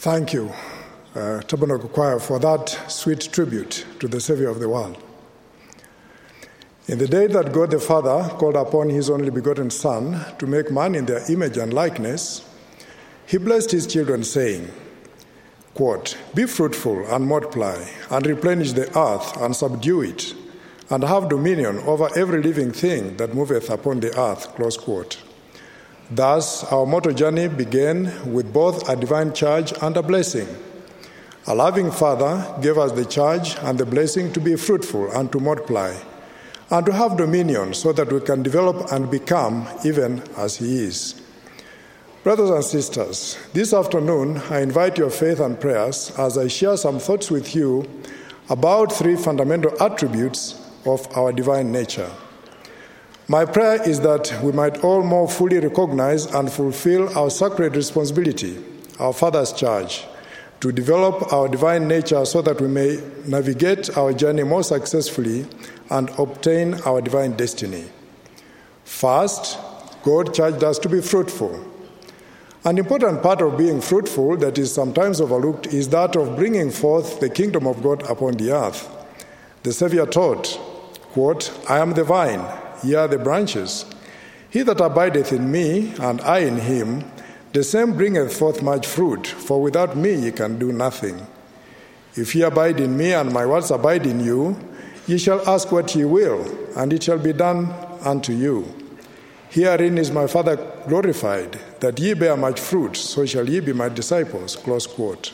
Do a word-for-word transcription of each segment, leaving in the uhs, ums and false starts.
Thank you, uh, Tabernacle Choir, for that sweet tribute to the Savior of the world. In the day that God the Father called upon his only begotten Son to make man in their image and likeness, he blessed his children, saying, quote, "Be fruitful and multiply, and replenish the earth and subdue it, and have dominion over every living thing that moveth upon the earth," close quote. Thus, our mortal journey began with both a divine charge and a blessing. A loving Father gave us the charge and the blessing to be fruitful and to multiply, and to have dominion so that we can develop and become even as he is. Brothers and sisters, this afternoon I invite your faith and prayers as I share some thoughts with you about three fundamental attributes of our divine nature. My prayer is that we might all more fully recognize and fulfill our sacred responsibility, our Father's charge, to develop our divine nature so that we may navigate our journey more successfully and obtain our divine destiny. First, God charged us to be fruitful. An important part of being fruitful that is sometimes overlooked is that of bringing forth the kingdom of God upon the earth. The Savior taught, quote, "I am the vine, ye are the branches. He that abideth in me, and I in him, the same bringeth forth much fruit, for without me ye can do nothing. If ye abide in me, and my words abide in you, ye shall ask what ye will, and it shall be done unto you. Herein is my Father glorified, that ye bear much fruit, so shall ye be my disciples," close quote.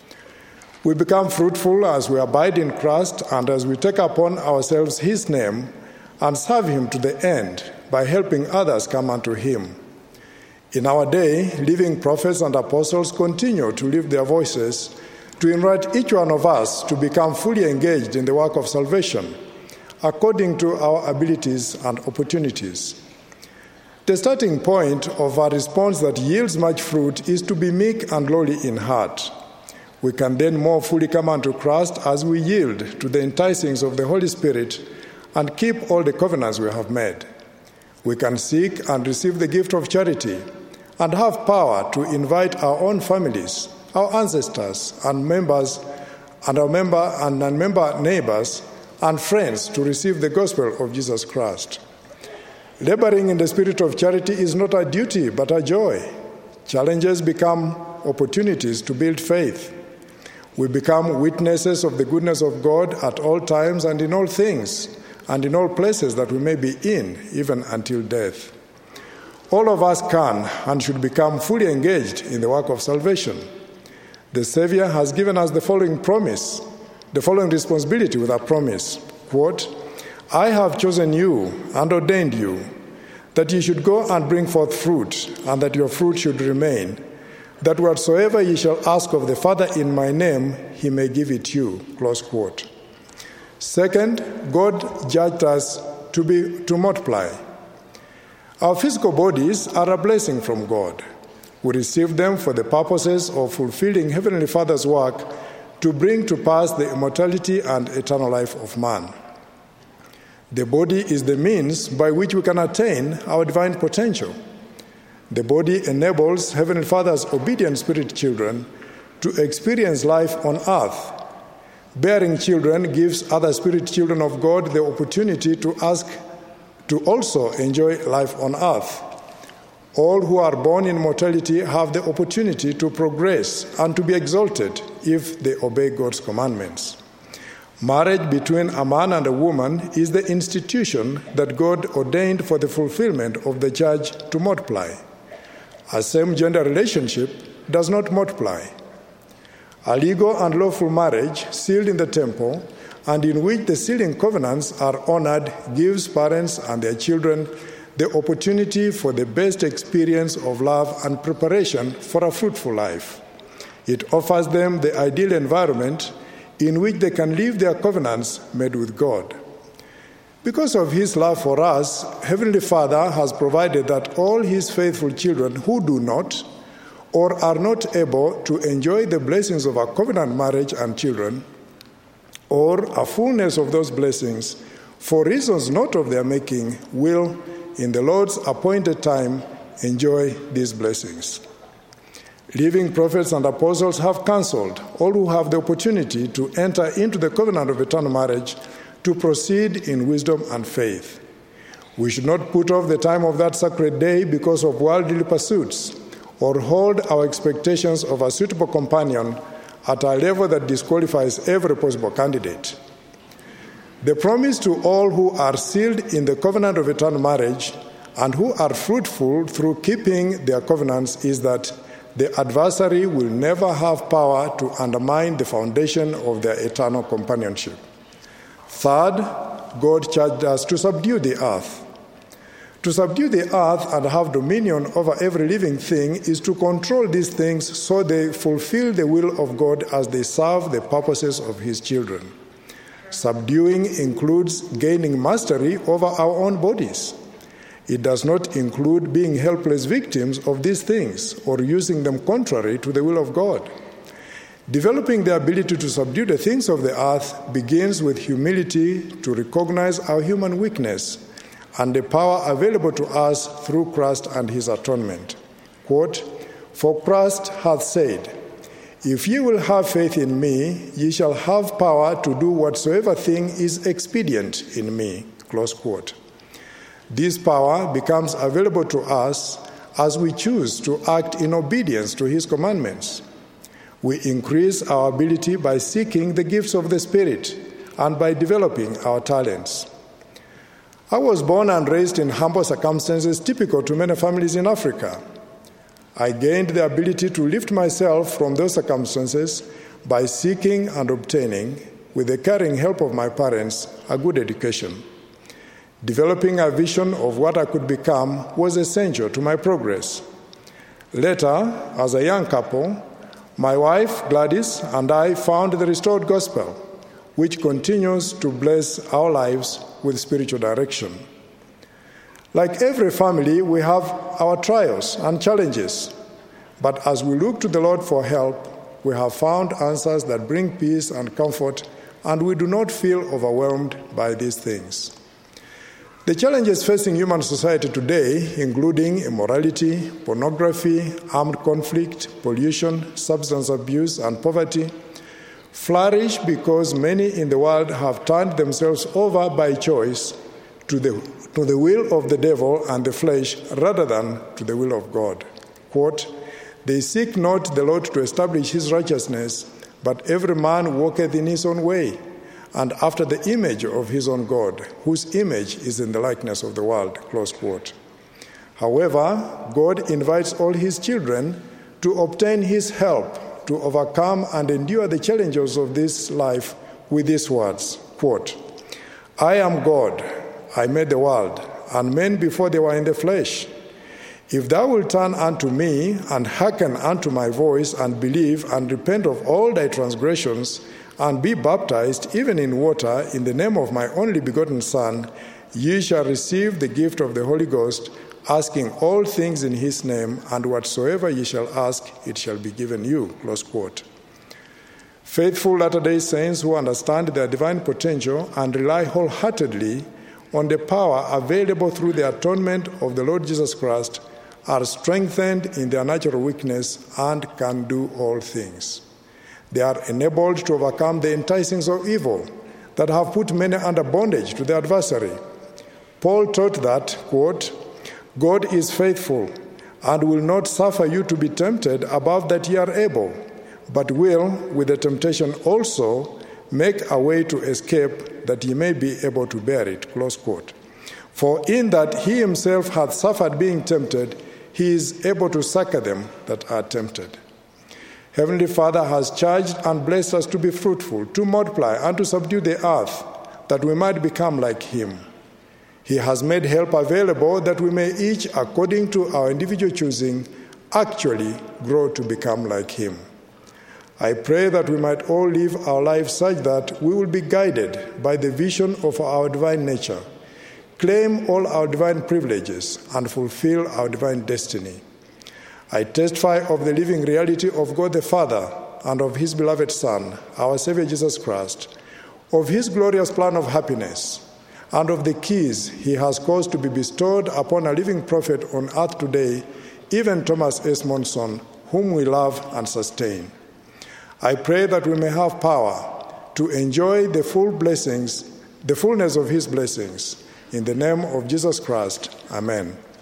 We become fruitful as we abide in Christ and as we take upon ourselves his name and serve him to the end by helping others come unto him. In our day, living prophets and apostles continue to lift their voices to invite each one of us to become fully engaged in the work of salvation, according to our abilities and opportunities. The starting point of a response that yields much fruit is to be meek and lowly in heart. We can then more fully come unto Christ as we yield to the enticings of the Holy Spirit and keep all the covenants we have made. We can seek and receive the gift of charity and have power to invite our own families, our ancestors and members, and our member and non-member neighbors and friends to receive the gospel of Jesus Christ. Laboring in the spirit of charity is not a duty but a joy. Challenges become opportunities to build faith. We become witnesses of the goodness of God at all times and in all things, and in all places that we may be in, even until death. All of us can and should become fully engaged in the work of salvation. The Savior has given us the following promise, the following responsibility with a promise, quote, "I have chosen you and ordained you, that ye should go and bring forth fruit, and that your fruit should remain, that whatsoever ye shall ask of the Father in my name, he may give it you," close quote. Second, God judged us to be to multiply. Our physical bodies are a blessing from God. We receive them for the purposes of fulfilling Heavenly Father's work to bring to pass the immortality and eternal life of man. The body is the means by which we can attain our divine potential. The body enables Heavenly Father's obedient spirit children to experience life on earth. Bearing children gives other spirit children of God the opportunity to ask to also enjoy life on earth. All who are born in mortality have the opportunity to progress and to be exalted if they obey God's commandments. Marriage between a man and a woman is the institution that God ordained for the fulfillment of the charge to multiply. A same-gender relationship does not multiply. A legal and lawful marriage sealed in the temple and in which the sealing covenants are honored gives parents and their children the opportunity for the best experience of love and preparation for a fruitful life. It offers them the ideal environment in which they can live their covenants made with God. Because of his love for us, Heavenly Father has provided that all his faithful children who do not or are not able to enjoy the blessings of a covenant marriage and children, or a fullness of those blessings, for reasons not of their making, will, in the Lord's appointed time, enjoy these blessings. Living prophets and apostles have counseled all who have the opportunity to enter into the covenant of eternal marriage to proceed in wisdom and faith. We should not put off the time of that sacred day because of worldly pursuits, or hold our expectations of a suitable companion at a level that disqualifies every possible candidate. The promise to all who are sealed in the covenant of eternal marriage and who are fruitful through keeping their covenants is that the adversary will never have power to undermine the foundation of their eternal companionship. Third, God charged us to subdue the earth. To subdue the earth and have dominion over every living thing is to control these things so they fulfill the will of God as they serve the purposes of His children. Subduing includes gaining mastery over our own bodies. It does not include being helpless victims of these things or using them contrary to the will of God. Developing the ability to subdue the things of the earth begins with humility to recognize our human weakness and the power available to us through Christ and His atonement. Quote, "For Christ hath said, If ye will have faith in me, ye shall have power to do whatsoever thing is expedient in me." Close quote. This power becomes available to us as we choose to act in obedience to His commandments. We increase our ability by seeking the gifts of the Spirit and by developing our talents. I was born and raised in humble circumstances typical to many families in Africa. I gained the ability to lift myself from those circumstances by seeking and obtaining, with the caring help of my parents, a good education. Developing a vision of what I could become was essential to my progress. Later, as a young couple, my wife, Gladys, and I found the restored gospel, which continues to bless our lives with spiritual direction. Like every family, we have our trials and challenges, but as we look to the Lord for help, we have found answers that bring peace and comfort, and we do not feel overwhelmed by these things. The challenges facing human society today, including immorality, pornography, armed conflict, pollution, substance abuse, and poverty, flourish because many in the world have turned themselves over by choice to the, to the will of the devil and the flesh rather than to the will of God. Quote, "They seek not the Lord to establish His righteousness, but every man walketh in his own way, and after the image of his own God, whose image is in the likeness of the world." Close quote. However, God invites all His children to obtain His help to overcome and endure the challenges of this life with these words, quote, "I am God, I made the world, and men before they were in the flesh. If thou wilt turn unto me, and hearken unto my voice, and believe, and repent of all thy transgressions, and be baptized, even in water, in the name of my only begotten Son, ye shall receive the gift of the Holy Ghost, asking all things in His name, and whatsoever ye shall ask, it shall be given you." Close quote. Faithful Latter-day Saints who understand their divine potential and rely wholeheartedly on the power available through the atonement of the Lord Jesus Christ are strengthened in their natural weakness and can do all things. They are enabled to overcome the enticings of evil that have put many under bondage to the adversary. Paul taught that, quote, "God is faithful and will not suffer you to be tempted above that ye are able, but will, with the temptation also, make a way to escape that ye may be able to bear it." Close quote. "For in that He Himself hath suffered being tempted, He is able to succor them that are tempted." Heavenly Father has charged and blessed us to be fruitful, to multiply, and to subdue the earth, that we might become like Him. He has made help available that we may each, according to our individual choosing, actually grow to become like Him. I pray that we might all live our lives such that we will be guided by the vision of our divine nature, claim all our divine privileges, and fulfill our divine destiny. I testify of the living reality of God the Father and of His beloved Son, our Savior Jesus Christ, of His glorious plan of happiness, and of the keys He has caused to be bestowed upon a living prophet on earth today, even Thomas S. Monson, whom we love and sustain. I pray that we may have power to enjoy the full blessings, the fullness of his blessings. In the name of Jesus Christ, amen.